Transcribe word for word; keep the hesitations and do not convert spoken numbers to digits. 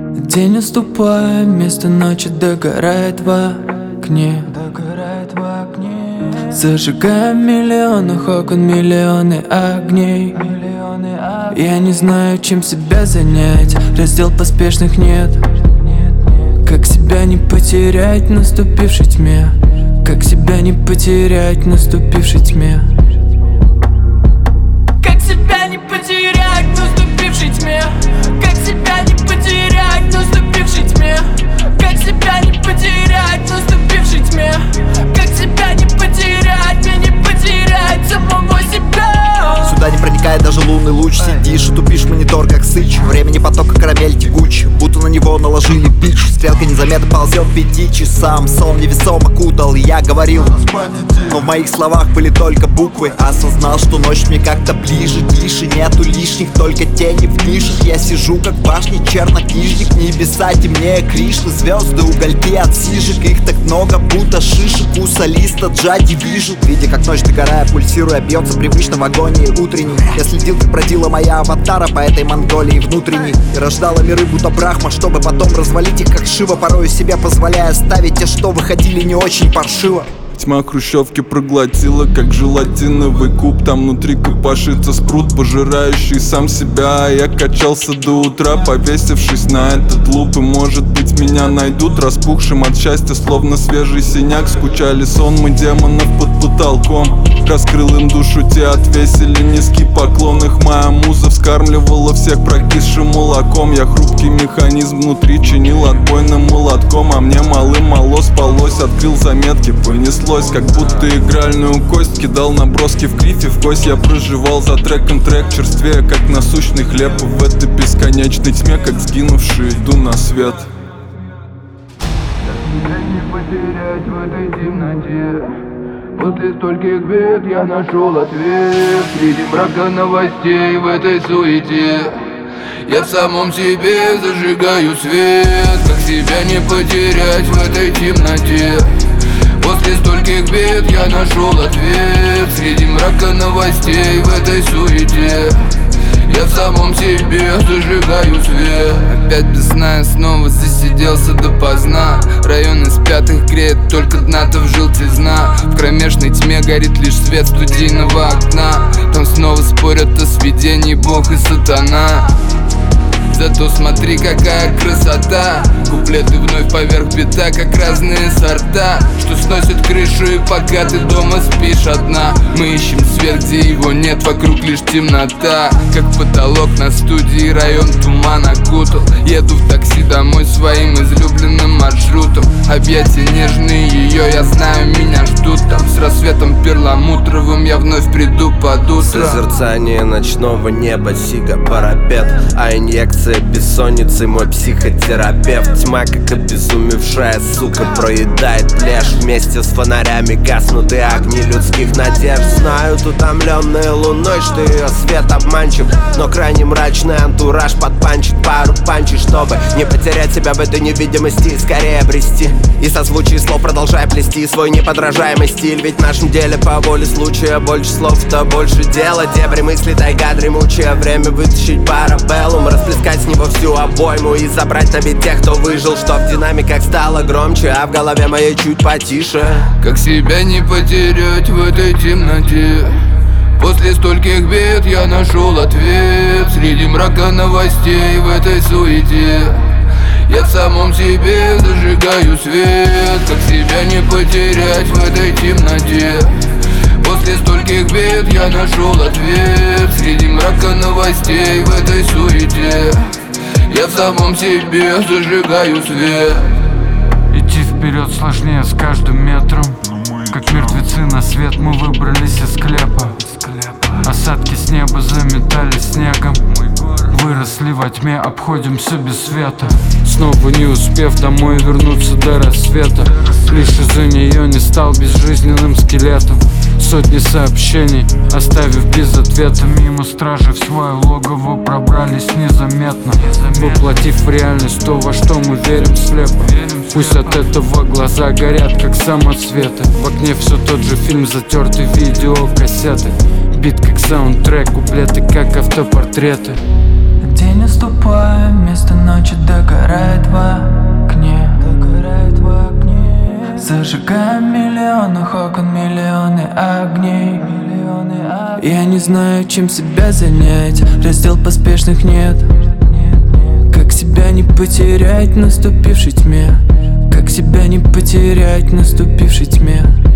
День наступает, вместо ночи догорает в окне. Догорает в окне. Зажигаем миллионы окон, миллионы огней. Миллионы огней. Я не знаю, чем себя занять, раздел поспешных нет. Как себя не потерять в наступившей тьме? Как себя не потерять в наступившей тьме? Как себя не потерять в наступившей тьме? Как себя не потерять в наступившей тьме? Как себя не потерять в наступившей тьме? Как себя не потерять, мне не потерять самого себя? Сюда не проникает даже лунный луч. Сидишь и тупишь монитор, как сыч. Времени потока карамель тягуч, будто на него наложили бич. Стрелка незаметно ползет к пяти часам. Сон невесомо окутал, и я говорил, но в моих словах были только буквы. Осознал, что ночь мне как-то ближе, тише. Нету лишних, только тени в нишах. Я сижу как в башне чернокнижник. Небеса темнее Кришны, звезды, угольки от сижек. Их так много, будто шишек. У солиста джади вижу, видя как ночь догорая, пульсируя, бьется привычно в агонии утренней. Я следил, как бродила моя аватара по этой Монголии внутренней, и рождала миры будто Брахма, чтобы потом развалить их как Шива, порою себе позволяя ставить те, что выходили не очень паршиво. Тьма хрущевки проглотила, как желатиновый куб. Там внутри копошится спрут, пожирающий сам себя. А я качался до утра, повесившись на этот луп. И может быть меня найдут распухшим от счастья, словно свежий синяк. Скучали сонмы демонов под потолком, раскрыл им душу, те отвесили низкий поклон. Их моя муза вскармливала всех прокисшим молоком. Я хрупкий механизм внутри чинил отбойным молотком. А мне малым мало спалось, открыл заметки, понесло. Как будто игральную кость, кидал наброски в крифе в кость. Я проживал за треком трек, черствея как насущный хлеб. И в этой бесконечной тьме, как сгинувший, иду на свет. Тебя не потерять в этой темноте. После стольких бед я нашел ответ. Среди мрака новостей в этой суете я в самом себе зажигаю свет. Как себя не потерять в этой темноте? После стольких бед я нашел ответ. Среди мрака новостей в этой суете я в самом себе зажигаю свет. Опять без сна я снова засиделся допоздна. Районы спят, их греет только дна-то в желтизна. В кромешной тьме горит лишь свет студийного окна. Там снова спорят о сведении Бог и сатана. Зато смотри, какая красота. Куплеты вновь поверх бита, как разные сорта, что сносит крышу, и пока ты дома спишь одна, мы ищем свет, где его нет, вокруг лишь темнота. Как потолок на студии, район туман окутал. Еду в такси домой своим излюбленным маршрутом. Объятия нежные ее, я знаю, меня ждут там. С рассветом перламутровым я вновь приду под утро. Созерцание ночного неба, сига парапет, а инъекция бессонницы мой психотерапевт. Тьма, как обезумевшая сука, проедает плешь. Вместе с фонарями гаснут и огни людских надежд. Знают утомленные луной, что ее свет обманчив, но крайне мрачный антураж подпанчит пару панчей, чтобы не потерять себя в этой невидимости и скорее обрести. И созвучие слов продолжай плести свой неподражаемый стиль. Ведь в нашем деле по воле случая больше слов, то больше дела. Дебри мысли, тайга дремучая, время вытащить парабеллум, расплескать с него всю обойму и забрать на бит тех, кто выжил, что в динамиках стало громче, а в голове моей чуть потише. Как себя не потерять в этой темноте? После стольких бед я нашел ответ. Среди мрака новостей в этой суете я в самом себе зажигаю свет. Как себя не потерять в этой темноте? После стольких бед я нашел ответ. Среди мрака новостей в этой суете я в самом себе зажигаю свет. Идти вперед сложнее с каждым метром. Как мертвецы на свет мы выбрались из склепа. Осадки с неба заметали снегом. Выросли во тьме, обходимся без света. Снова не успев домой вернуться до рассвета, лишь из-за нее не стал безжизненным скелетом. Сотни сообщений оставив без ответа. Мимо стражи в свое логово пробрались незаметно, воплотив в реальность то, во что мы верим слепо. Пусть от этого глаза горят, как самоцветы. В окне все тот же фильм, затертый видеокассеты. Бит как саундтрек, куплеты как автопортреты. День наступает, вместо ночи догорает Зажигаем миллионах окон, миллионы огней. Я не знаю, чем себя занять, раздел поспешных нет. Как себя не потерять в наступившей тьме? Как себя не потерять в наступившей тьме?